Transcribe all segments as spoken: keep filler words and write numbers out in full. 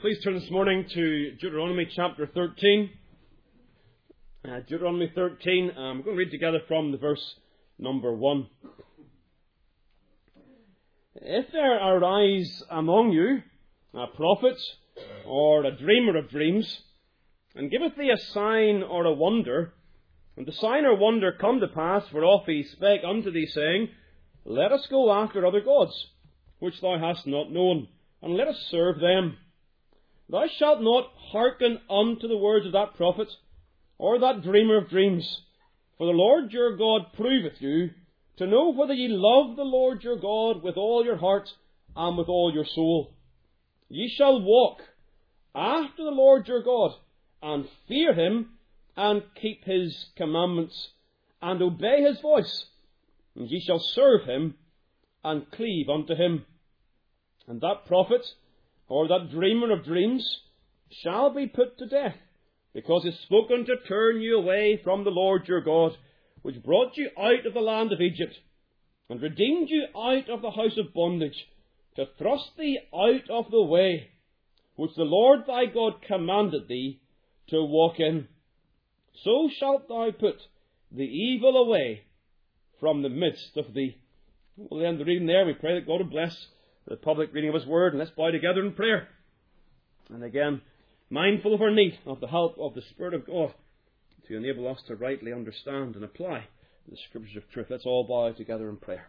Please turn this morning to Deuteronomy chapter thirteen. Uh, Deuteronomy thirteen, um, we're going to read together from the verse number one. If there arise among you a prophet or a dreamer of dreams, and giveth thee a sign or a wonder, and the sign or wonder come to pass whereof he spake unto thee, saying, Let us go after other gods, which thou hast not known, and let us serve them. Thou shalt not hearken unto the words of that prophet, or that dreamer of dreams. For the Lord your God proveth you, to know whether ye love the Lord your God with all your heart and with all your soul. Ye shall walk after the Lord your God, and fear him, and keep his commandments, and obey his voice. And ye shall serve him, and cleave unto him. And that prophet, or that dreamer of dreams, shall be put to death, because he spoken to turn you away from the Lord your God, which brought you out of the land of Egypt, and redeemed you out of the house of bondage, to thrust thee out of the way, which the Lord thy God commanded thee to walk in. So shalt thou put the evil away from the midst of thee. We'll end the reading there. We pray that God will bless the public reading of his word, and let's bow together in prayer. And again, mindful of our need of the help of the Spirit of God to enable us to rightly understand and apply the Scriptures of truth. Let's all bow together in prayer.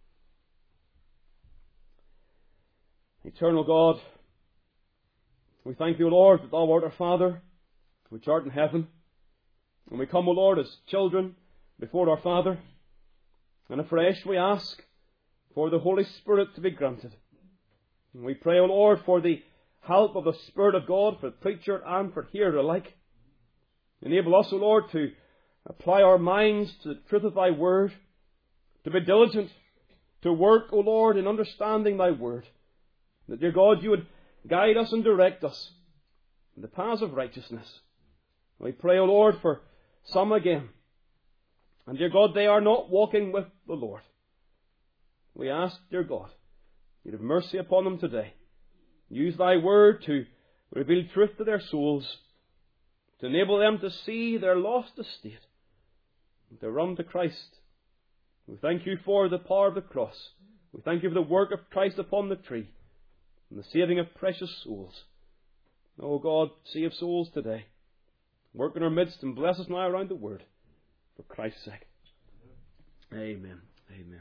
Eternal God, we thank thee, O Lord, that thou art our Father, which art in heaven. And we come, O Lord, as children before our Father, and afresh we ask for the Holy Spirit to be granted. And we pray, O Lord, for the help of the Spirit of God, for preacher and for hearer alike. Enable us, O Lord, to apply our minds to the truth of thy word, to be diligent, to work, O Lord, in understanding thy word. That, dear God, you would guide us and direct us in the paths of righteousness. We pray, O Lord, for some again. And, dear God, they are not walking with the Lord. We ask, dear God, you'd have mercy upon them today. Use thy word to reveal truth to their souls, to enable them to see their lost estate, and to run to Christ. We thank you for the power of the cross. We thank you for the work of Christ upon the tree, and the saving of precious souls. Oh God, save souls today. Work in our midst and bless us now around the word, for Christ's sake. Amen. Amen.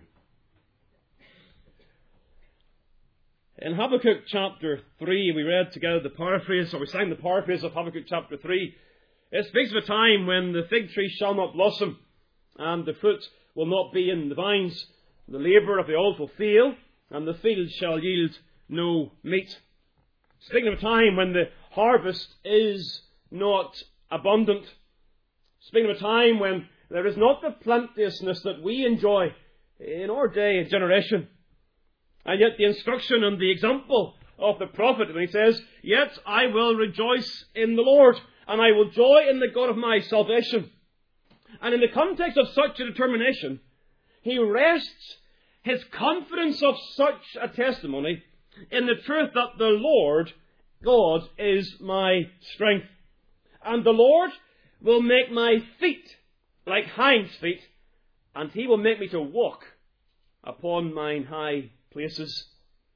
In Habakkuk chapter three, we read together the paraphrase, or we sang the paraphrase of Habakkuk chapter three. It speaks of a time when the fig tree shall not blossom, and the fruit will not be in the vines. The labour of the old will fail, and the field shall yield no meat. Speaking of a time when the harvest is not abundant. Speaking of a time when there is not the plenteousness that we enjoy in our day and generation. And yet the instruction and the example of the prophet, when he says, Yet I will rejoice in the Lord, and I will joy in the God of my salvation. And in the context of such a determination, he rests his confidence of such a testimony in the truth that the Lord God is my strength. And the Lord will make my feet like hinds' feet, and he will make me to walk upon mine high places.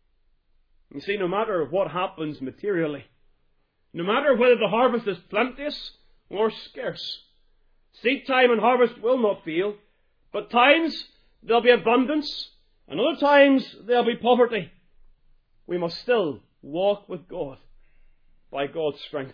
You see, no matter what happens materially, no matter whether the harvest is plenteous or scarce, seed time and harvest will not fail, but times there'll be abundance, and other times there'll be poverty. We must still walk with God by God's strength.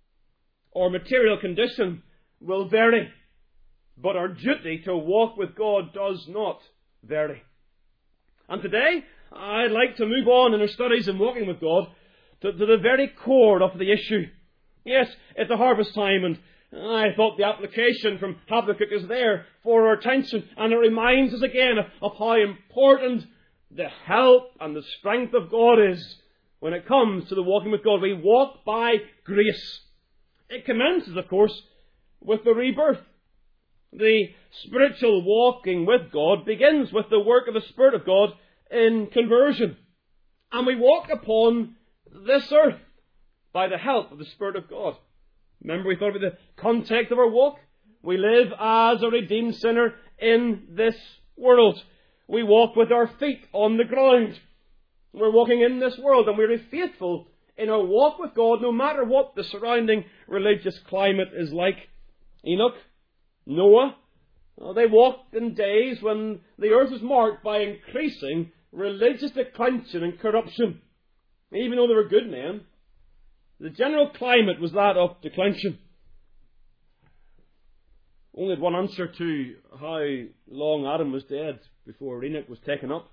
Our material condition will vary, but our duty to walk with God does not vary. And today, I'd like to move on in our studies in walking with God to, to the very core of the issue. Yes, it's a harvest time, and I thought the application from Habakkuk is there for our attention, and it reminds us again of, of how important the help and the strength of God is when it comes to the walking with God. We walk by grace. It commences, of course, with the rebirth. The spiritual walking with God begins with the work of the Spirit of God in conversion. And we walk upon this earth by the help of the Spirit of God. Remember, we thought about the context of our walk. We live as a redeemed sinner in this world. We walk with our feet on the ground. We're walking in this world, and we're faithful in our walk with God, no matter what the surrounding religious climate is like. Enoch, Noah, well, they walked in days when the earth was marked by increasing religious declension and corruption. Even though they were good men, the general climate was that of declension. Only had one answer to how long Adam was dead before Enoch was taken up.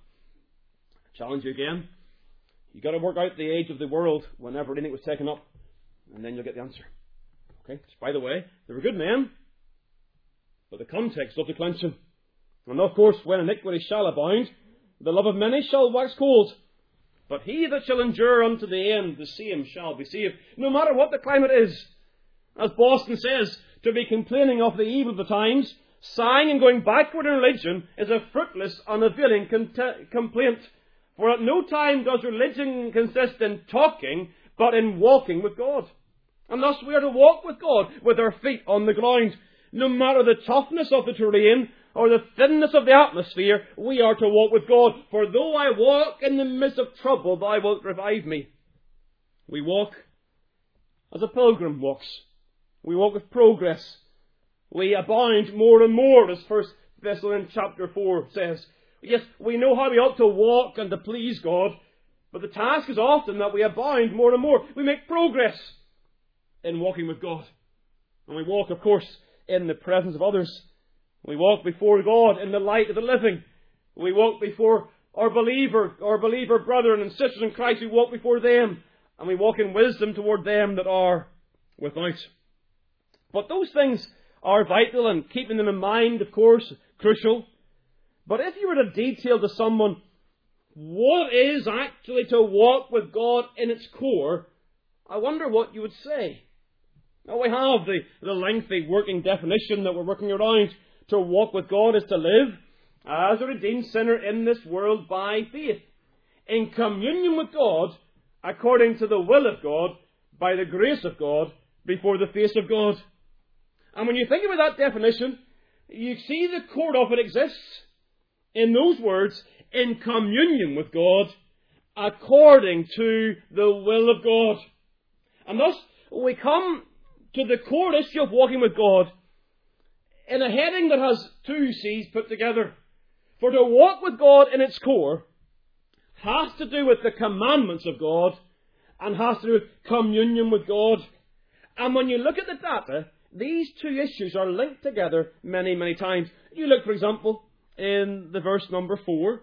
I challenge you again. You've got to work out the age of the world whenever Enoch was taken up, and then you'll get the answer. Okay? Just by the way, they were good men, but the context of declension. And of course, when iniquity shall abound, the love of many shall wax cold. But he that shall endure unto the end, the same shall be saved. No matter what the climate is. As Boston says, to be complaining of the evil of the times, sighing and going backward in religion, is a fruitless, unavailing cont- complaint. For at no time does religion consist in talking, but in walking with God. And thus we are to walk with God, with our feet on the ground. No matter the toughness of the terrain, or the thinness of the atmosphere, we are to walk with God. For though I walk in the midst of trouble, thou wilt revive me. We walk as a pilgrim walks. We walk with progress. We abound more and more, as First Thessalonians chapter four says. Yes, we know how we ought to walk and to please God, but the task is often that we abound more and more. We make progress in walking with God. And we walk, of course, in the presence of others. We walk before God in the light of the living. We walk before our believer, our believer brethren and sisters in Christ. We walk before them, and we walk in wisdom toward them that are without. But those things are vital, and keeping them in mind, of course, crucial. But if you were to detail to someone what is actually to walk with God in its core, I wonder what you would say. Now, we have the, the lengthy working definition that we're working around. To walk with God is to live as a redeemed sinner in this world by faith, in communion with God, according to the will of God, by the grace of God, before the face of God. And when you think about that definition, you see the core of it exists in those words, in communion with God, according to the will of God. And thus, we come to the core issue of walking with God in a heading that has two C's put together. For to walk with God in its core has to do with the commandments of God and has to do with communion with God. And when you look at the data, these two issues are linked together many, many times. You look, for example, in the verse number four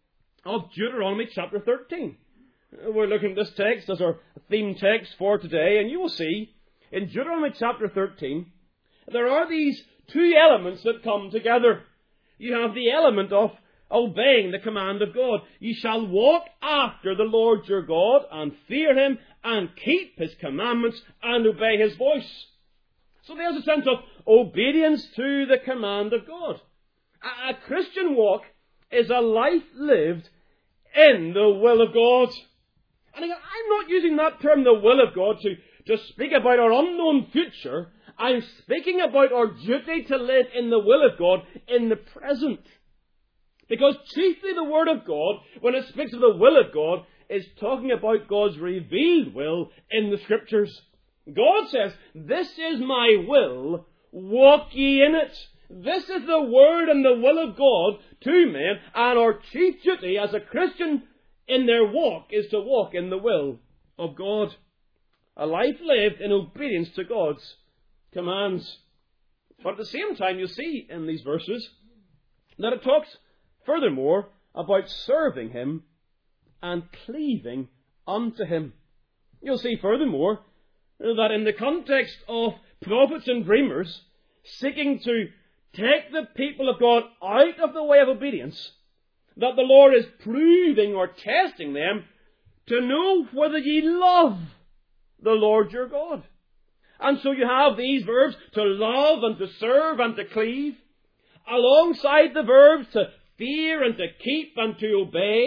of Deuteronomy chapter thirteen. We're looking at this text as our theme text for today, and you will see in Deuteronomy chapter thirteen, there are these two elements that come together. You have the element of obeying the command of God. You shall walk after the Lord your God and fear Him and keep His commandments and obey His voice. So there's a sense of obedience to the command of God. A, a Christian walk is a life lived in the will of God. And again, I'm not using that term, the will of God, to, to speak about our unknown future. I'm speaking about our duty to live in the will of God in the present. Because chiefly the Word of God, when it speaks of the will of God, is talking about God's revealed will in the Scriptures. God says, this is my will, walk ye in it. This is the Word and the will of God to men, and our chief duty as a Christian in their walk is to walk in the will of God. A life lived in obedience to God's commands. But at the same time, you'll see in these verses that it talks furthermore about serving Him and cleaving unto Him. You'll see furthermore that in the context of prophets and dreamers seeking to take the people of God out of the way of obedience, that the Lord is proving or testing them to know whether ye love the Lord your God. And so you have these verbs to love and to serve and to cleave, alongside the verbs to fear and to keep and to obey,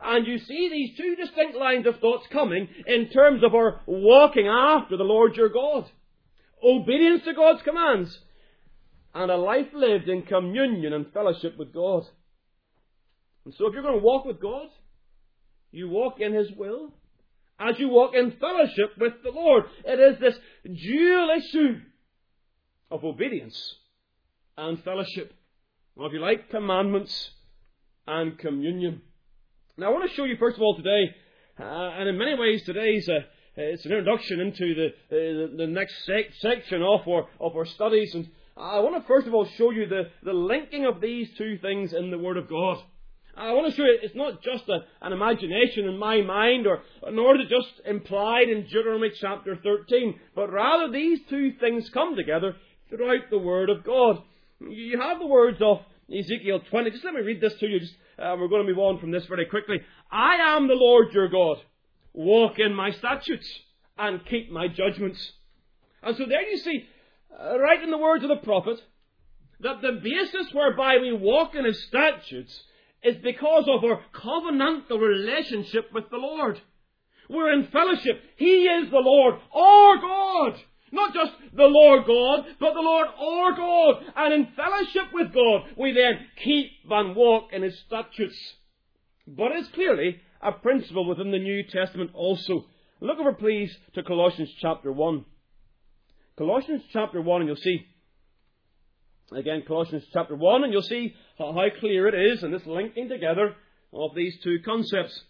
And you see these two distinct lines of thoughts coming in terms of our walking after the Lord your God. Obedience to God's commands, and a life lived in communion and fellowship with God. And so if you're going to walk with God, you walk in His will, as you walk in fellowship with the Lord. It is this dual issue of obedience and fellowship. Well, if you like, commandments and communion. Now, I want to show you, first of all, today, uh, and in many ways, today's uh, it's an introduction into the uh, the next sec- section of our of our studies, and I want to first of all show you the the linking of these two things in the Word of God. I want to show you it's not just a, an imagination in my mind, or nor is it just implied in Deuteronomy chapter thirteen, but rather these two things come together throughout the Word of God. You have the words of Ezekiel twenty. Just let me read this to you. Just, uh, we're going to move on from this very quickly. I am the Lord your God. Walk in my statutes and keep my judgments. And so there you see, uh, right in the words of the prophet, that the basis whereby we walk in His statutes is because of our covenantal relationship with the Lord. We're in fellowship. He is the Lord, our God. Not just the Lord God, but the Lord our God. And in fellowship with God, we then keep and walk in His statutes. But it's clearly a principle within the New Testament also. Look over, please, to Colossians chapter one. Colossians chapter one, and you'll see, again, Colossians chapter one, and you'll see how, how clear it is in this linking together of these two concepts.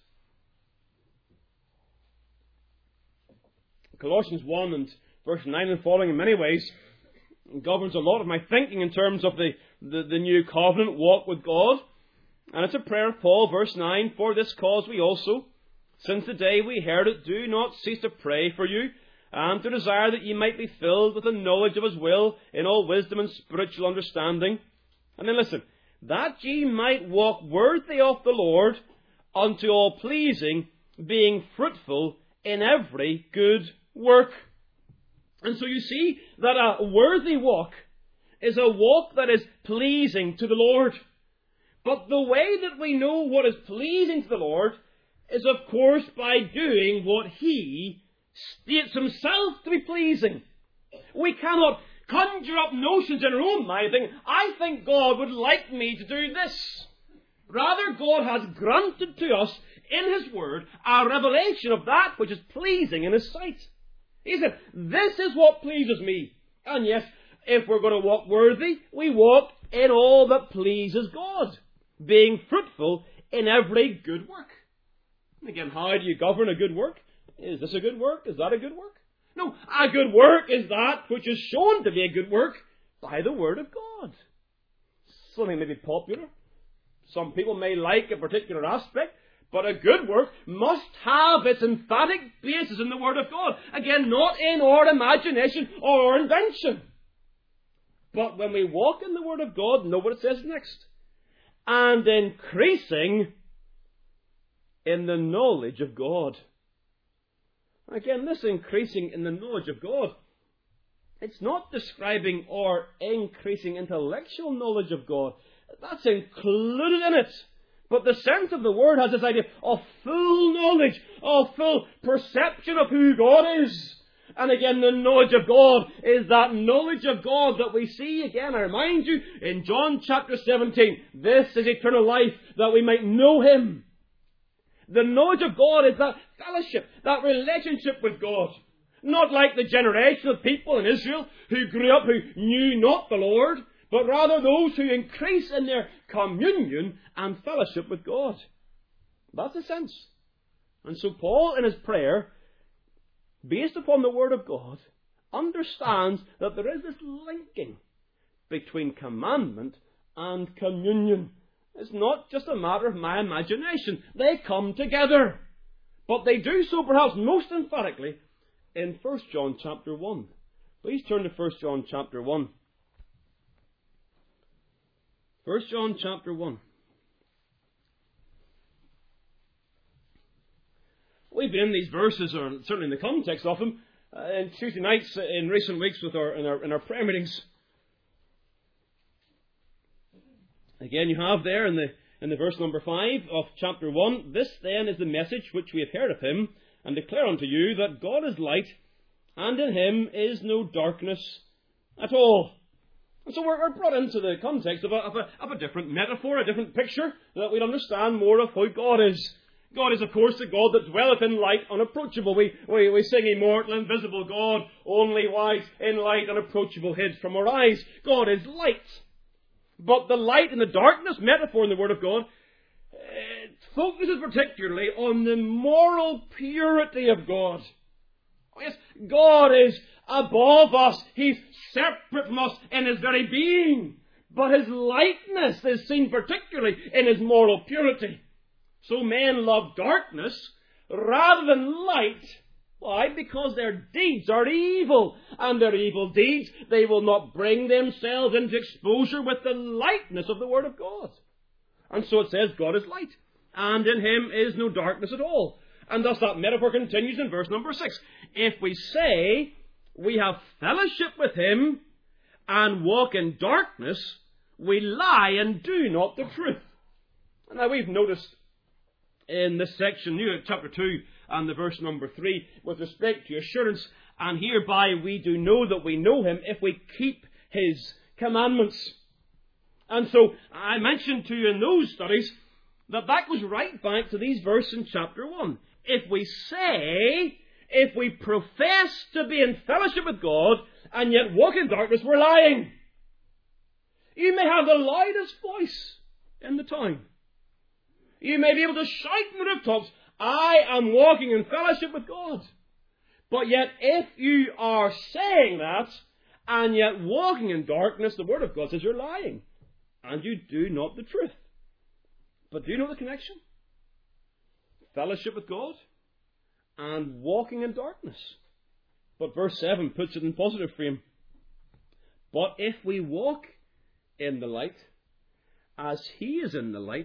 Colossians one and verse nine and following, in many ways, governs a lot of my thinking in terms of the, the, the new covenant walk with God. And it's a prayer of Paul, verse nine, for this cause we also, since the day we heard it, do not cease to pray for you, and to desire that ye might be filled with the knowledge of His will, in all wisdom and spiritual understanding. And then listen, that ye might walk worthy of the Lord, unto all pleasing, being fruitful in every good work. And so you see that a worthy walk is a walk that is pleasing to the Lord. But the way that we know what is pleasing to the Lord is, of course, by doing what He states Himself to be pleasing. We cannot conjure up notions in our own mind thinking, I think God would like me to do this. Rather, God has granted to us in His Word a revelation of that which is pleasing in His sight. He said, this is what pleases me. And yes, if we're going to walk worthy, we walk in all that pleases God, being fruitful in every good work. And again, how do you govern a good work? Is this a good work? Is that a good work? No, a good work is that which is shown to be a good work by the Word of God. Something may be popular. Some people may like a particular aspect, but a good work must have its emphatic basis in the Word of God. Again, not in our imagination or our invention. But when we walk in the Word of God, know what it says next. And increasing in the knowledge of God. Again, this increasing in the knowledge of God, it's not describing our increasing intellectual knowledge of God. That's included in it. But the sense of the word has this idea of full knowledge, of full perception of who God is. And again, the knowledge of God is that knowledge of God that we see, again, I remind you, in John chapter seventeen. This is eternal life, that we might know Him. The knowledge of God is that fellowship, that relationship with God. Not like the generation of people in Israel who grew up who knew not the Lord, but rather those who increase in their communion and fellowship with God. That's the sense. And so Paul, in his prayer, based upon the Word of God, understands that there is this linking between commandment and communion. It's not just a matter of my imagination. They come together. But they do so perhaps most emphatically in First John chapter one. Please turn to First John chapter one. First John chapter one. We've been in these verses, or certainly in the context of them, uh, in Tuesday nights in recent weeks with our in our in our prayer meetings. Again, you have there in the in the verse number five of chapter one, "This then is the message which we have heard of him, and declare unto you, that God is light, and in him is no darkness at all." And so we're, we're brought into the context of a, of, a, of a different metaphor, a different picture, that we'd understand more of who God is. God is, of course, the God that dwelleth in light, unapproachable. We, we, we sing immortal, invisible God, only wise, in light, unapproachable, hid from our eyes. God is light. But the light and the darkness metaphor in the Word of God it focuses particularly on the moral purity of God. Oh yes, God is above us. He's separate from us in his very being. But his lightness is seen particularly in his moral purity. So men love darkness rather than light. Why? Because their deeds are evil. And their evil deeds, they will not bring themselves into exposure with the lightness of the Word of God. And so it says, God is light, and in him is no darkness at all. And thus that metaphor continues in verse number six. If we say we have fellowship with him and walk in darkness, we lie and do not the truth. Now we've noticed in this section, new at chapter two and the verse number three, with respect to assurance, and hereby we do know that we know him if we keep his commandments. And so I mentioned to you in those studies that that goes right back to these verses in chapter one. If we say, if we profess to be in fellowship with God and yet walk in darkness, we're lying. You may have the loudest voice in the town. You may be able to shout in the rooftops, I am walking in fellowship with God. But yet, if you are saying that, and yet walking in darkness, the Word of God says you're lying. And you do not the truth. But do you know the connection? Fellowship with God and walking in darkness. But verse seven puts it in positive frame. But if we walk in the light, as he is in the light,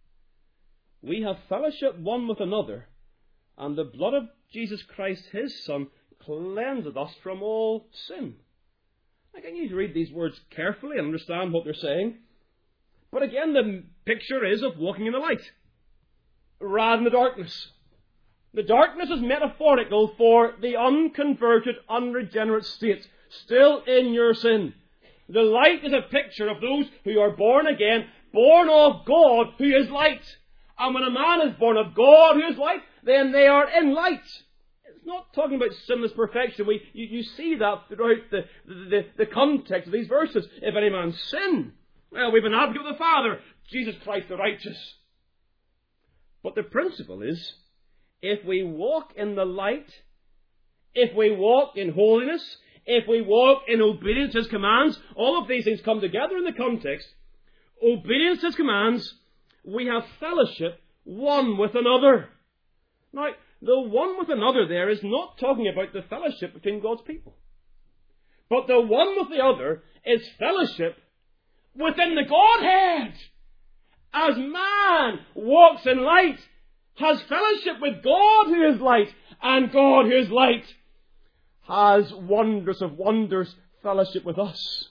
we have fellowship one with another, and the blood of Jesus Christ, his Son, cleanseth us from all sin. I can you read these words carefully and understand what they're saying. But again, the picture is of walking in the light, rather than the darkness. The darkness is metaphorical for the unconverted, unregenerate state, still in your sin. The light is a picture of those who are born again, born of God, who is light. And when a man is born of God, who is light, then they are in light. It's not talking about sinless perfection. We, you, you see that throughout the, the, the context of these verses. If any man sin, well, we've an advocate with the Father, Jesus Christ the righteous. But the principle is, if we walk in the light, if we walk in holiness, if we walk in obedience to his commands, all of these things come together in the context. Obedience to his commands, we have fellowship one with another. Now, the one with another there is not talking about the fellowship between God's people. But the one with the other is fellowship within the Godhead. As man walks in light, has fellowship with God who is light, and God who is light has wondrous of wonders fellowship with us.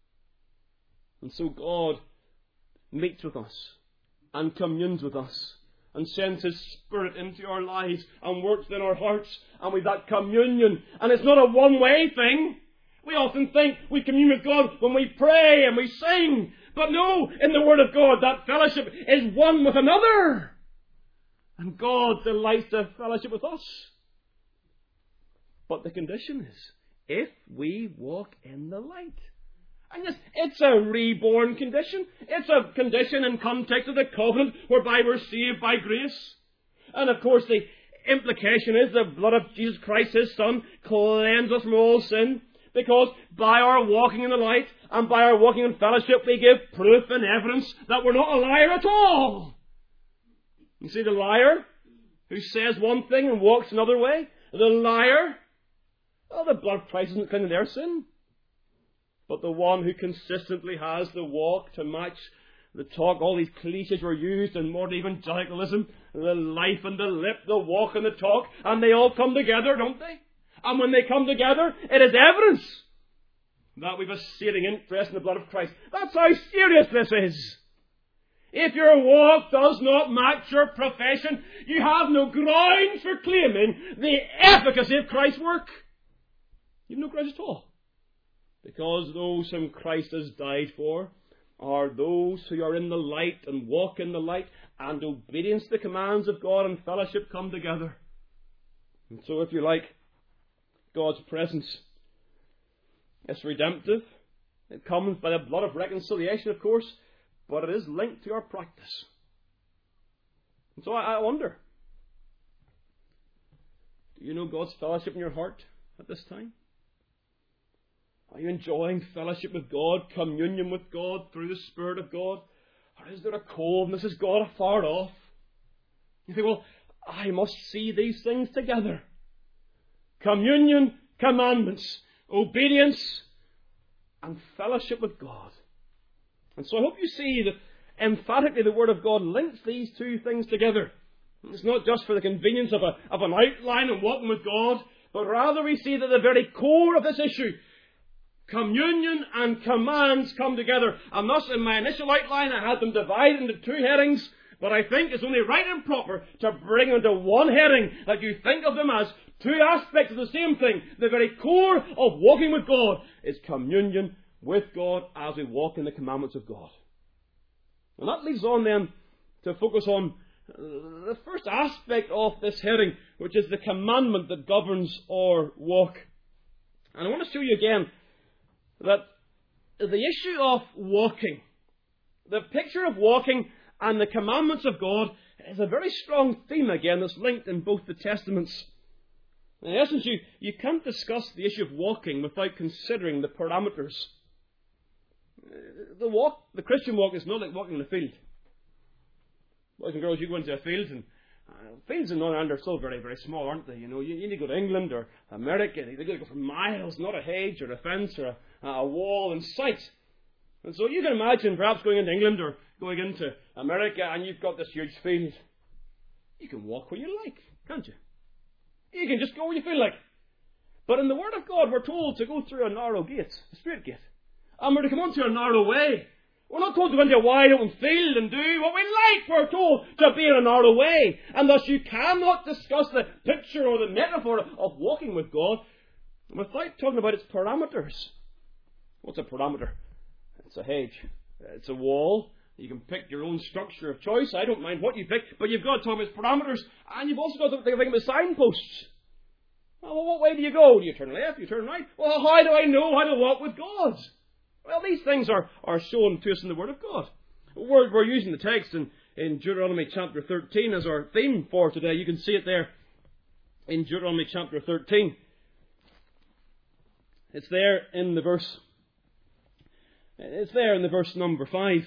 And so God meets with us and communes with us and sends his Spirit into our lives and works in our hearts, and with that communion. And it's not a one-way thing. We often think we commune with God when we pray and we sing. But no, in the Word of God, that fellowship is one with another. And God delights to fellowship with us. But the condition is, if we walk in the light. And yes, it's a reborn condition. It's a condition in context of the covenant whereby we're saved by grace. And of course the implication is the blood of Jesus Christ, his Son, cleanses us from all sin. Because by our walking in the light and by our walking in fellowship, we give proof and evidence that we're not a liar at all. You see the liar who says one thing and walks another way? The liar, oh, the blood of Christ isn't cleansing their sin. But the one who consistently has the walk to match the talk, all these cliches were used in modern evangelicalism, the life and the lip, the walk and the talk, and they all come together, don't they? And when they come together, it is evidence that we've a saving interest in the blood of Christ. That's how serious this is. If your walk does not match your profession, you have no ground for claiming the efficacy of Christ's work. You have no ground at all. Because those whom Christ has died for are those who are in the light and walk in the light, and obedience to the commands of God and fellowship come together. And so, if you like, God's presence is redemptive. It comes by the blood of reconciliation, of course, but it is linked to our practice. And so I, I wonder, do you know God's fellowship in your heart at this time? Are you enjoying fellowship with God, communion with God through the Spirit of God? Or is there a coldness? Is God afar off? You think, well, I must see these things together. Communion, commandments, obedience, and fellowship with God. And so I hope you see that emphatically the Word of God links these two things together. It's not just for the convenience of, a, of an outline and walking with God, but rather we see that the very core of this issue, communion and commands, come together. And thus, in my initial outline, I had them divided into two headings, but I think it's only right and proper to bring them into one heading, that you think of them as two aspects of the same thing. The very core of walking with God is communion with God as we walk in the commandments of God. And that leads on then to focus on the first aspect of this heading, which is the commandment that governs our walk. And I want to show you again that the issue of walking, the picture of walking and the commandments of God, is a very strong theme again that's linked in both the Testaments. In essence, you, you can't discuss the issue of walking without considering the parameters. The walk, the Christian walk, is not like walking in a field. Boys and girls, you go into a field, and uh, fields in Northern Ireland are still very, very small, aren't they? You know, you, you need to go to England or America. You need to go for miles, not a hedge or a fence or a, a wall in sight. And so you can imagine perhaps going into England or going into America, and you've got this huge field. You can walk where you like, can't you? You can just go where you feel like. But in the Word of God, we're told to go through a narrow gate, a straight gate. And we're to come onto a narrow way. We're not told to go into a wide open field and do what we like. We're told to be in a narrow way. And thus you cannot discuss the picture or the metaphor of walking with God without talking about its parameters. What's a parameter? It's a hedge. It's a wall. You can pick your own structure of choice. I don't mind what you pick, but you've got to talk about its parameters. And you've also got to think about signposts. Well, what way do you go? Do you turn left? Do you turn right? Well, how do I know how to walk with God? Well, these things are, are shown to us in the Word of God. We're, we're using the text in, in Deuteronomy chapter thirteen as our theme for today. You can see it there in Deuteronomy chapter thirteen. It's there in the verse. It's there in the verse number five.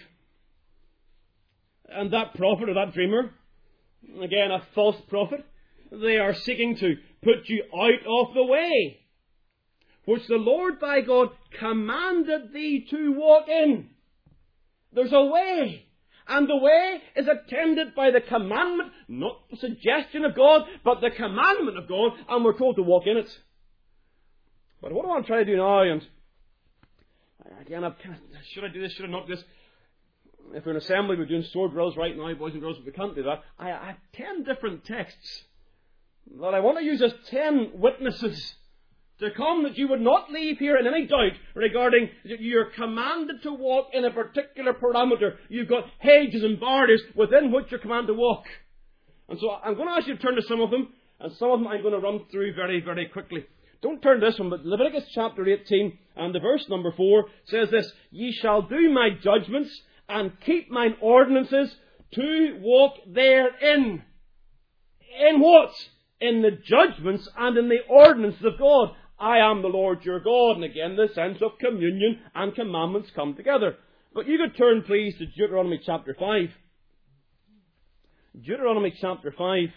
And that prophet or that dreamer, again a false prophet, they are seeking to put you out of the way, which the Lord thy God commanded thee to walk in. There's a way. And the way is attended by the commandment, not the suggestion of God, but the commandment of God, and we're told to walk in it. But what I want to try to do now, and again, I've, should I do this, should I not do this? If we're in assembly, we're doing sword drills right now, boys and girls, but we can't do that. I, I have ten different texts that I want to use as ten witnesses to come, that you would not leave here in any doubt regarding that you're commanded to walk in a particular parameter. You've got hedges and barriers within which you're commanded to walk. And so I'm going to ask you to turn to some of them, and some of them I'm going to run through very, very quickly. Don't turn to this one, but Leviticus chapter eighteen and the verse number four says this: Ye shall do my judgments and keep mine ordinances to walk therein. In what? In the judgments and in the ordinances of God. I am the Lord your God. And again, the sense of communion and commandments come together. But you could turn, please, to Deuteronomy chapter five. Deuteronomy chapter five.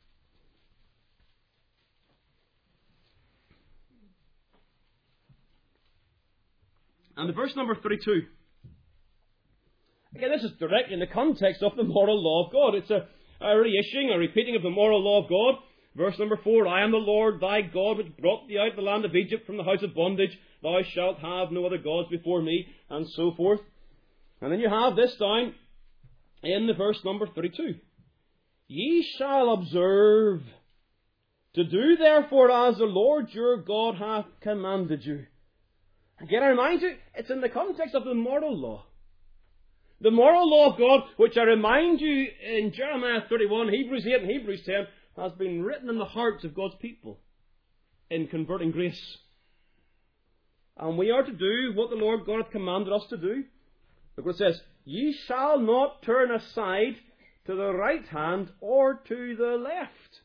And the verse number thirty-two. Again, this is directly in the context of the moral law of God. It's a, a reissuing, a repeating of the moral law of God. Verse number four, I am the Lord thy God, which brought thee out of the land of Egypt from the house of bondage. Thou shalt have no other gods before me, and so forth. And then you have this down in the verse number thirty-two. Ye shall observe to do therefore as the Lord your God hath commanded you. Again, I remind you, it's in the context of the moral law. The moral law of God, which I remind you in Jeremiah thirty-one, Hebrews eight and Hebrews ten, has been written in the hearts of God's people in converting grace. And we are to do what the Lord God hath commanded us to do. Look what it says. Ye shall not turn aside to the right hand or to the left.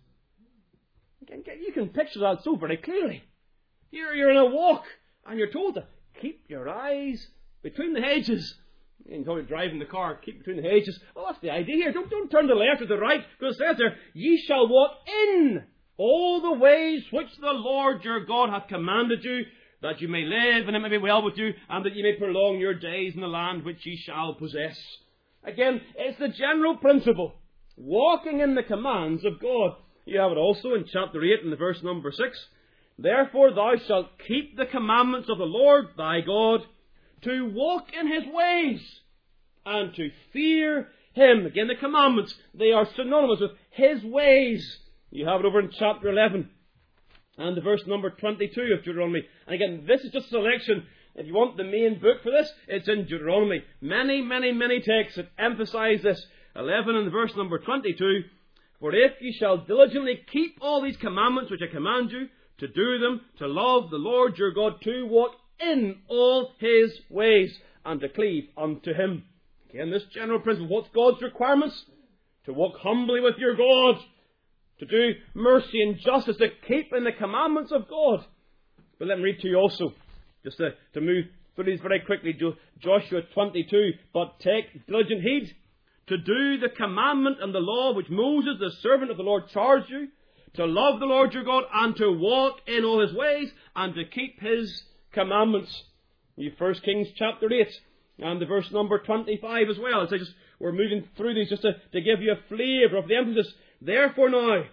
You can picture that so very clearly. You're, you're in a walk and you're told to keep your eyes between the hedges. You're probably driving the car, keep between the hedges. Oh, that's the idea here. Don't, don't turn to the left or the right. Because it says there, ye shall walk in all the ways which the Lord your God hath commanded you, that you may live and it may be well with you, and that you may prolong your days in the land which ye shall possess. Again, it's the general principle. Walking in the commands of God. You have it also in chapter eight in the verse number six. Therefore thou shalt keep the commandments of the Lord thy God, to walk in his ways, and to fear him. Again, the commandments, they are synonymous with his ways. You have it over in chapter eleven, and the verse number twenty-two of Deuteronomy. And again, this is just a selection. If you want the main book for this, it's in Deuteronomy. Many, many, many texts that emphasize this. eleven and the verse number twenty-two. For if ye shall diligently keep all these commandments which I command you, to do them, to love the Lord your God, to walk in all his ways, and to cleave unto him. Again, this general principle. What's God's requirements? To walk humbly with your God, to do mercy and justice, to keep in the commandments of God. But let me read to you also, just to, to move through these very quickly, Joshua twenty-two. But take diligent heed to do the commandment and the law which Moses, the servant of the Lord, charged you, to love the Lord your God, and to walk in all his ways, and to keep his commandments. You First Kings chapter eight, and the verse number twenty-five as well. So just, we're moving through these just to, to give you a flavour of the emphasis. Therefore now,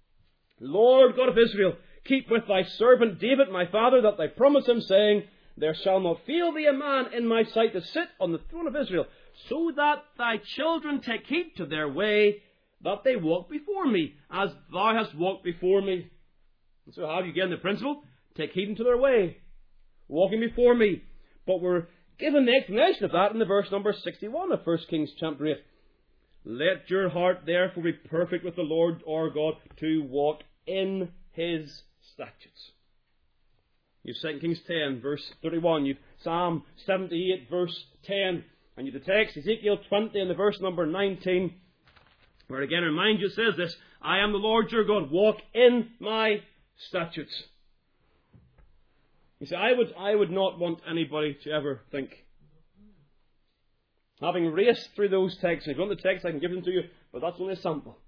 Lord God of Israel, keep with thy servant David my father, that thou promise him, saying, there shall not fail thee a man in my sight to sit on the throne of Israel, so that thy children take heed to their way, that they walk before me, as thou hast walked before me. And so have you again the principle, take heed unto their way, walking before me. But we're given the explanation of that in the verse number sixty-one of First Kings chapter eight. Let your heart therefore be perfect with the Lord our God, to walk in his statutes. You've Second Kings ten, verse thirty-one. You've Psalm seventy-eight, verse ten. And you've the text, Ezekiel twenty, and the verse number nineteen, where again, I remind you, it says this, I am the Lord your God, walk in my statutes. You see, I would, I would not want anybody to ever think, having raced through those texts, if you want the text, I can give them to you, but that's only a sample.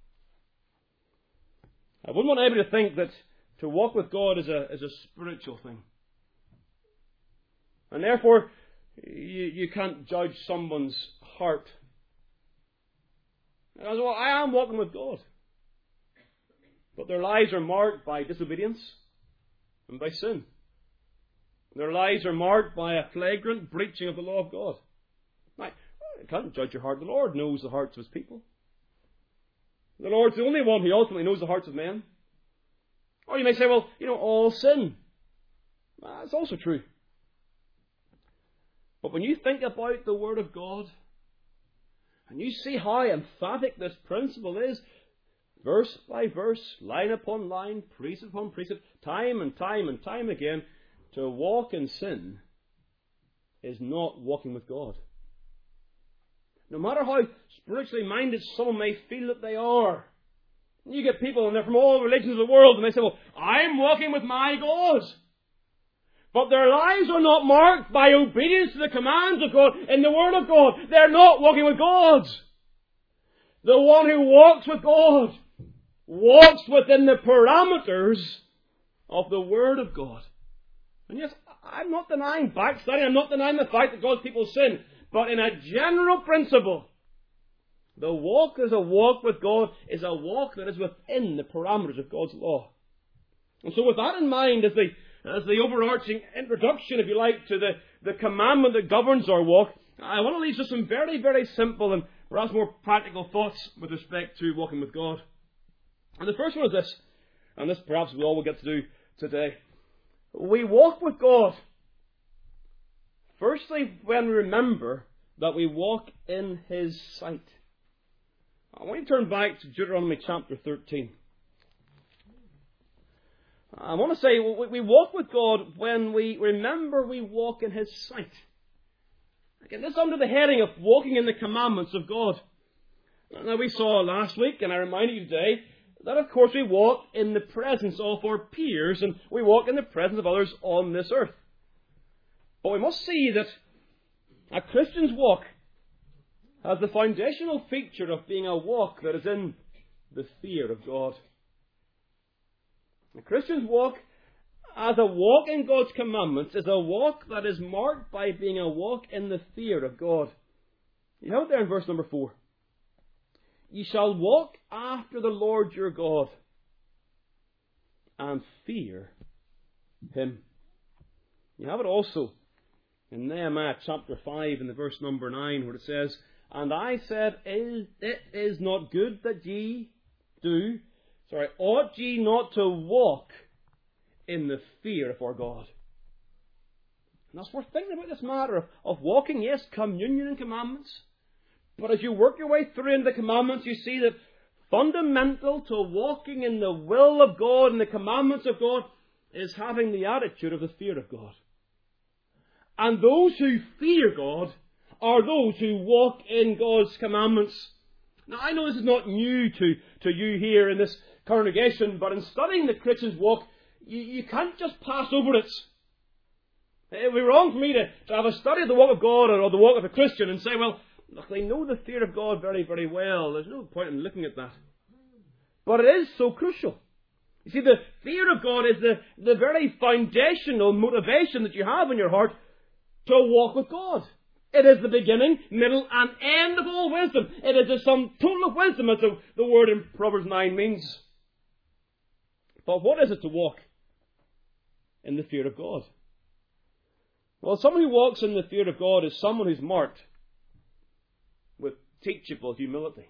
I wouldn't want anybody to think that to walk with God is a, is a spiritual thing. And therefore, you, you can't judge someone's heart. And I was, well, I am walking with God. But their lives are marked by disobedience and by sin. Their lives are marked by a flagrant breaching of the law of God. Now, I can't judge your heart. The Lord knows the hearts of his people. The Lord's the only one who ultimately knows the hearts of men. Or you may say, well, you know, all sin. That's also true. But when you think about the Word of God, and you see how emphatic this principle is, verse by verse, line upon line, precept upon precept, time and time and time again, to walk in sin is not walking with God. No matter how spiritually minded someone may feel that they are. You get people, and they're from all religions of the world, and they say, well, I'm walking with my God. But their lives are not marked by obedience to the commands of God in the Word of God. They're not walking with God. The one who walks with God walks within the parameters of the Word of God. And yes, I'm not denying backsliding. I'm not denying the fact that God's people sin. But in a general principle, the walk as a walk with God is a walk that is within the parameters of God's law. And so with that in mind, as the, as the overarching introduction, if you like, to the, the commandment that governs our walk, I want to leave just some very, very simple and perhaps more practical thoughts with respect to walking with God. And the first one is this, and this perhaps we all will get to do today. We walk with God, firstly, when we remember that we walk in His sight. I want you to turn back to Deuteronomy chapter thirteen. I want to say we walk with God when we remember we walk in His sight. Again, this is under the heading of walking in the commandments of God. Now, we saw last week, and I remind you today, that of course we walk in the presence of our peers, and we walk in the presence of others on this earth. But we must see that a Christian's walk has the foundational feature of being a walk that is in the fear of God. A Christian's walk, as a walk in God's commandments, is a walk that is marked by being a walk in the fear of God. You have it there in verse number four. Ye shall walk after the Lord your God and fear Him. You have it also in Nehemiah chapter five in the verse number nine, where it says, And I said, It is not good that ye do, sorry, ought ye not to walk in the fear of our God. And that's worth thinking about, this matter of, of walking, yes, communion and commandments. But as you work your way through into the commandments, you see that fundamental to walking in the will of God and the commandments of God is having the attitude of the fear of God. And those who fear God are those who walk in God's commandments. Now, I know this is not new to, to you here in this congregation, but in studying the Christian's walk, you, you can't just pass over it. It would be wrong for me to, to have a study of the walk of God or, or the walk of a Christian and say, well, look, they know the fear of God very, very well. There's no point in looking at that. But it is so crucial. You see, the fear of God is the, the very foundational motivation that you have in your heart to walk with God. It is the beginning, middle, and end of all wisdom. It is the sum total of wisdom, as the, the word in Proverbs nine means. But what is it to walk in the fear of God? Well, someone who walks in the fear of God is someone who's marked with teachable humility.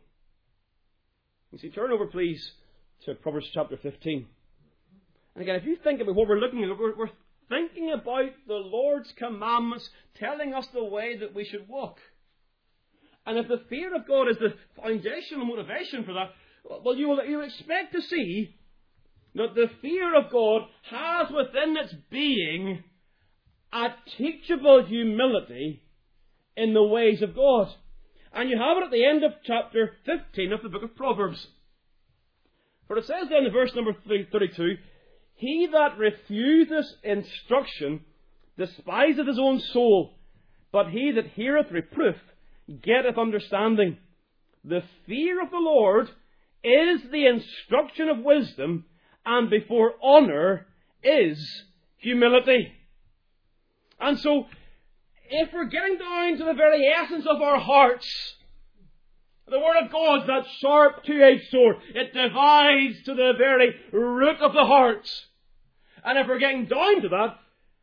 You see, turn over, please, to Proverbs chapter fifteen. And again, if you think about what we're looking at, we're, we're thinking about the Lord's commandments telling us the way that we should walk. And if the fear of God is the foundational motivation for that, well, you will you expect to see that the fear of God has within its being a teachable humility in the ways of God. And you have it at the end of chapter fifteen of the book of Proverbs. For it says there in verse number thirty-two, He that refuseth instruction despiseth his own soul, but he that heareth reproof getteth understanding. The fear of the Lord is the instruction of wisdom, and before honour is humility. And so, if we're getting down to the very essence of our hearts, the Word of God is that sharp two-edged sword. It divides to the very root of the heart. And if we're getting down to that,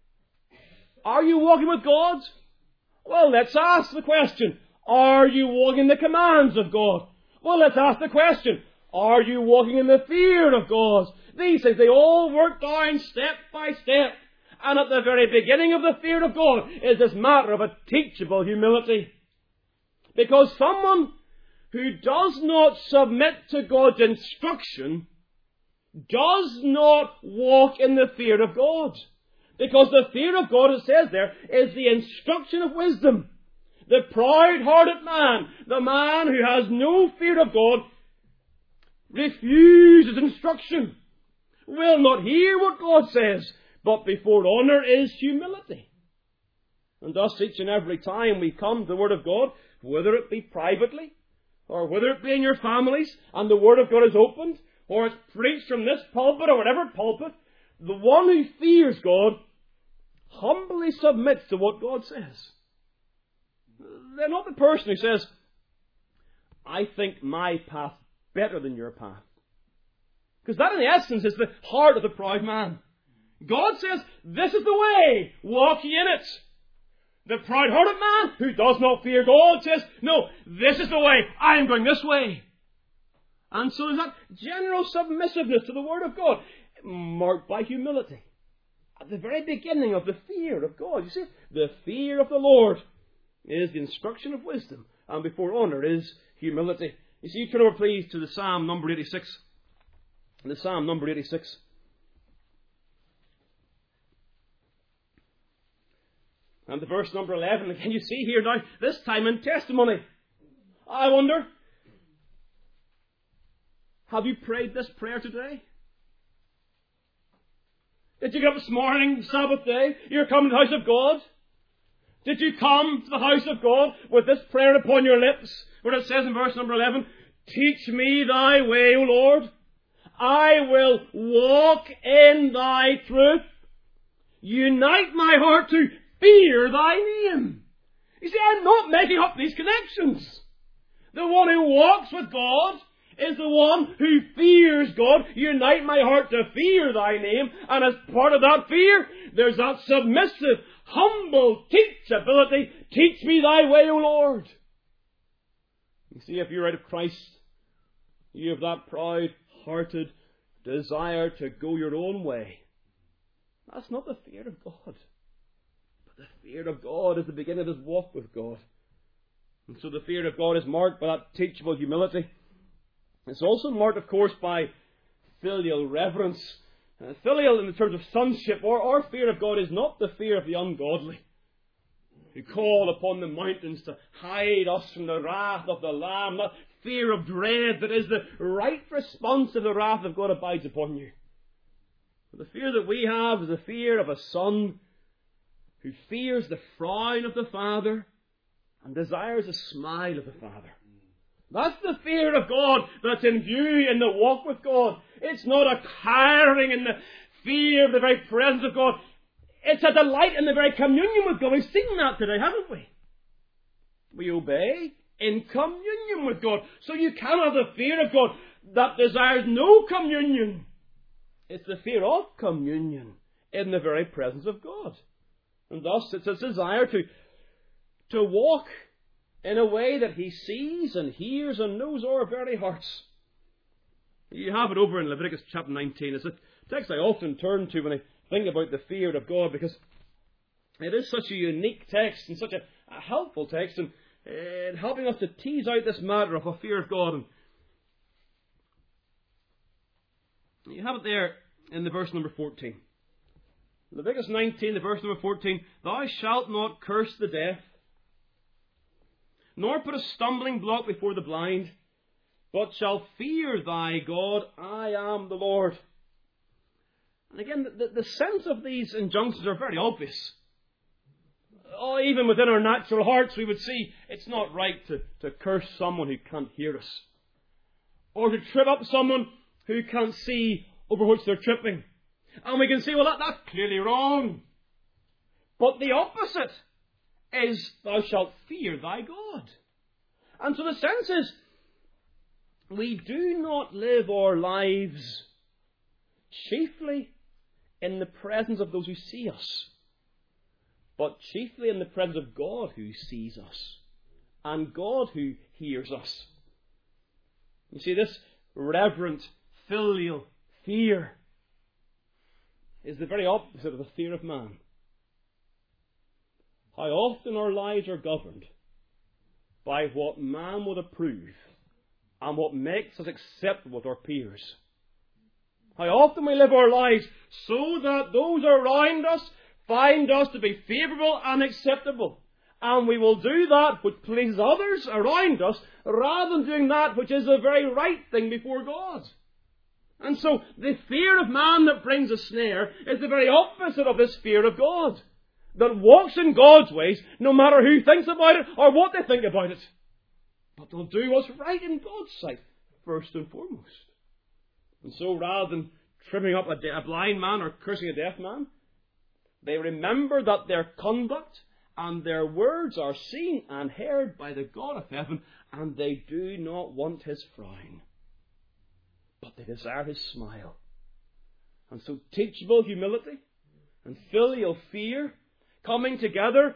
are you walking with God? Well, let's ask the question. Are you walking the commands of God? Well, let's ask the question. Are you walking in the fear of God? These things, they all work down step by step. And at the very beginning of the fear of God is this matter of a teachable humility. Because someone who does not submit to God's instruction does not walk in the fear of God. Because the fear of God, it says there, is the instruction of wisdom. The proud-hearted man, the man who has no fear of God, refuses instruction, will not hear what God says, but before honour is humility. And thus each and every time we come to the Word of God, whether it be privately, or whether it be in your families, and the Word of God is opened, or it's preached from this pulpit or whatever pulpit, the one who fears God humbly submits to what God says. They're not the person who says, I think my path better than your path. Because that in essence is the heart of the proud man. God says, this is the way, walk ye in it. The proud-hearted man who does not fear God says, no, this is the way. I am going this way. And so there's that general submissiveness to the Word of God, marked by humility. At the very beginning of the fear of God. You see, the fear of the Lord is the instruction of wisdom. And before honour is humility. You see, turn over please to the Psalm number eighty-six. The Psalm number eighty-six. And the verse number eleven, can you see here now, this time in testimony. I wonder, have you prayed this prayer today? Did you get up this morning, Sabbath day? You're coming to the house of God? Did you come to the house of God with this prayer upon your lips? Where it says in verse number eleven, teach me thy way, O Lord. I will walk in thy truth. Unite my heart to fear thy name. You see, I'm not making up these connections. The one who walks with God is the one who fears God. Unite my heart to fear thy name. And as part of that fear, there's that submissive, humble teachability. Teach me thy way, O Lord. You see, if you're out of Christ, you have that proud-hearted desire to go your own way. That's not the fear of God. The fear of God is the beginning of his walk with God. And so the fear of God is marked by that teachable humility. It's also marked, of course, by filial reverence. Uh, filial in the terms of sonship, or our fear of God is not the fear of the ungodly, who call upon the mountains to hide us from the wrath of the Lamb. That fear of dread that is the right response if the wrath of God abides upon you. But the fear that we have is the fear of a son who fears the frown of the Father and desires the smile of the Father. That's the fear of God that's in view in the walk with God. It's not a cowering in the fear of the very presence of God. It's a delight in the very communion with God. We've seen that today, haven't we? We obey in communion with God. So you cannot have the fear of God that desires no communion. It's the fear of communion in the very presence of God. And thus it's his desire to, to walk in a way that he sees and hears and knows our very hearts. You have it over in Leviticus chapter nineteen. It's a text I often turn to when I think about the fear of God, because it is such a unique text and such a, a helpful text in, in helping us to tease out this matter of a fear of God. And you have it there in the verse number fourteen. Leviticus nineteen, the verse number fourteen. Thou shalt not curse the deaf, nor put a stumbling block before the blind, but shall fear thy God. I am the Lord. And again, the, the sense of these injunctions are very obvious. Oh, even within our natural hearts, we would see it's not right to, to curse someone who can't hear us, or to trip up someone who can't see over which they're tripping. And we can say, well, that, that's clearly wrong. But the opposite is, thou shalt fear thy God. And so the sense is, we do not live our lives chiefly in the presence of those who see us, but chiefly in the presence of God who sees us, and God who hears us. You see, this reverent, filial fear is the very opposite of the fear of man. How often our lives are governed by what man would approve and what makes us acceptable with our peers. How often we live our lives so that those around us find us to be favourable and acceptable. And we will do that which pleases others around us rather than doing that which is the very right thing before God. And so the fear of man that brings a snare is the very opposite of this fear of God, that walks in God's ways no matter who thinks about it or what they think about it. But they'll do what's right in God's sight first and foremost. And so rather than trimming up a, de- a blind man or cursing a deaf man, they remember that their conduct and their words are seen and heard by the God of heaven, and they do not want his frown, but they desire his smile. And so teachable humility and filial fear coming together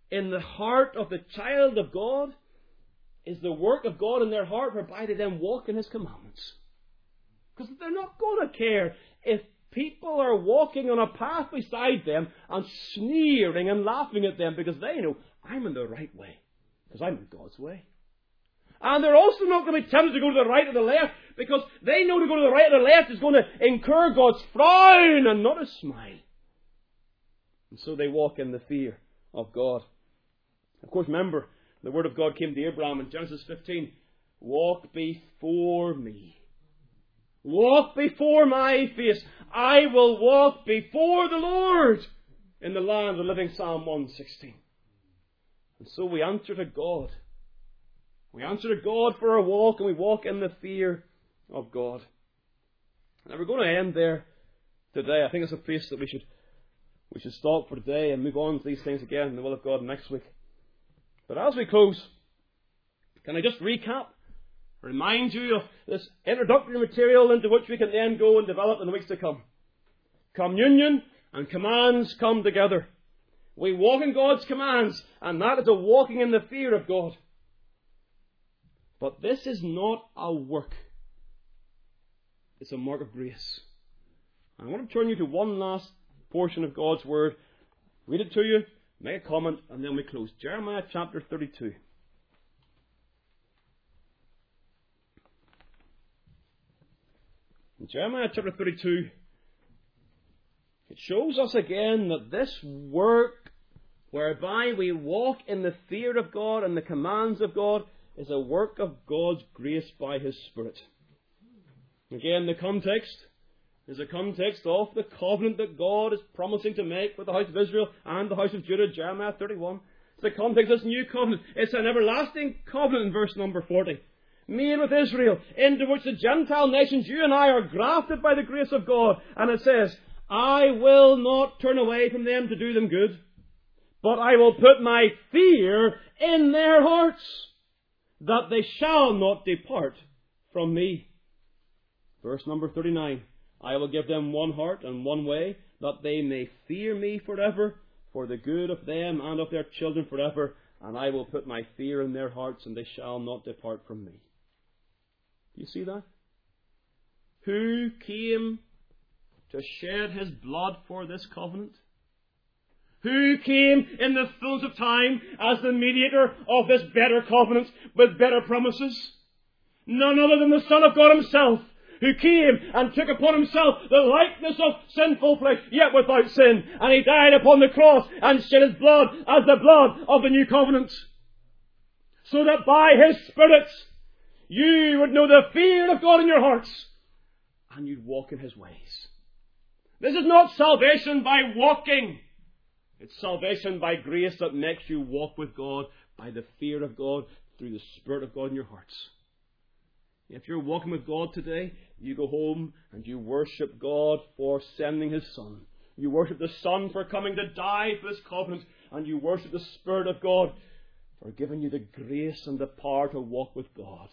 in the heart of the child of God is the work of God in their heart, whereby they then walk in His commandments. Because they're not going to care if people are walking on a path beside them and sneering and laughing at them, because they know, I'm in the right way, because I'm in God's way. And they're also not going to be tempted to go to the right or the left, because they know to go to the right or the left is going to incur God's frown and not a smile. And so they walk in the fear of God. Of course, remember, the word of God came to Abraham in Genesis fifteen. Walk before me. Walk before my face. I will walk before the Lord in the land of the living. Psalm one sixteen. And so we answer to God. We answer to God for our walk, and we walk in the fear of God. Now we're going to end there today. I think it's a place that we should we should stop for today and move on to these things again in the will of God next week. But as we close, can I just recap? Remind you of this introductory material into which we can then go and develop in the weeks to come. Communion and commands come together. We walk in God's commands, and that is a walking in the fear of God. But this is not a work. It's a mark of grace. I want to turn you to one last portion of God's Word. Read it to you, make a comment, and then we close. Jeremiah chapter thirty-two. In Jeremiah chapter thirty-two, it shows us again that this work, whereby we walk in the fear of God and the commands of God, is a work of God's grace by His Spirit. Again, the context is a context of the covenant that God is promising to make with the house of Israel and the house of Judah, Jeremiah thirty-one. It's the context of this new covenant. It's an everlasting covenant in verse number forty. Made with Israel, into which the Gentile nations, you and I, are grafted by the grace of God. And it says, I will not turn away from them to do them good, but I will put my fear in their hearts, that they shall not depart from me. Verse number thirty-nine. I will give them one heart and one way, that they may fear me forever, for the good of them and of their children forever. And I will put my fear in their hearts, and they shall not depart from me. Do you see that? Who came to shed His blood for this covenant? Who came in the fullness of time as the mediator of this better covenant with better promises? None other than the Son of God Himself, who came and took upon Himself the likeness of sinful flesh, yet without sin. And He died upon the cross and shed His blood as the blood of the new covenant, so that by His Spirit you would know the fear of God in your hearts, and you'd walk in His ways. This is not salvation by walking. It's salvation by grace that makes you walk with God by the fear of God through the Spirit of God in your hearts. If you're walking with God today, you go home and you worship God for sending His Son. You worship the Son for coming to die for this covenant, and you worship the Spirit of God for giving you the grace and the power to walk with God.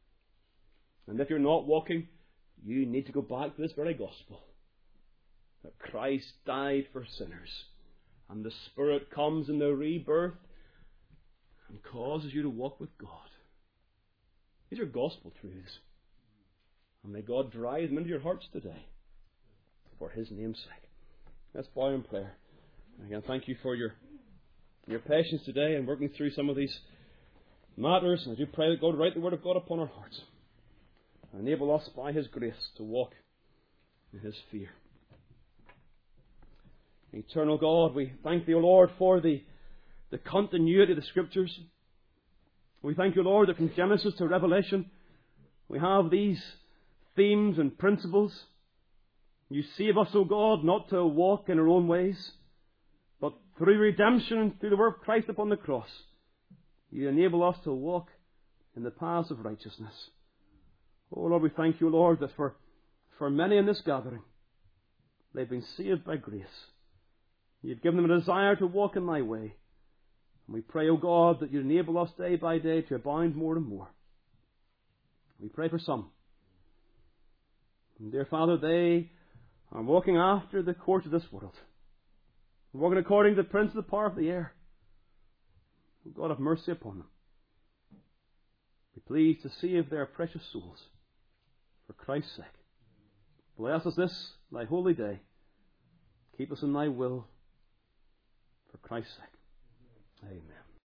And if you're not walking, you need to go back to this very gospel, that Christ died for sinners, and the Spirit comes in the rebirth and causes you to walk with God. These are gospel truths. And may God drive them into your hearts today for His name's sake. Let's bow in prayer. And again, thank you for your, your patience today in working through some of these matters. And I do pray that God would write the Word of God upon our hearts and enable us by His grace to walk in His fear. Eternal God, we thank Thee, O Lord, for the, the continuity of the Scriptures. We thank You, Lord, that from Genesis to Revelation we have these themes and principles. You save us, O God, not to walk in our own ways, but through redemption and through the work of Christ upon the cross, You enable us to walk in the paths of righteousness. Oh Lord, we thank You, Lord, that for, for many in this gathering, they've been saved by grace. You've given them a desire to walk in Thy way. And we pray, O God, that You enable us day by day to abound more and more. We pray for some. And dear Father, they are walking after the course of this world, walking according to the prince of the power of the air. O God, have mercy upon them. Be pleased to save their precious souls for Christ's sake. Bless us this, thy holy day. Keep us in thy will for Christ's sake. Amen.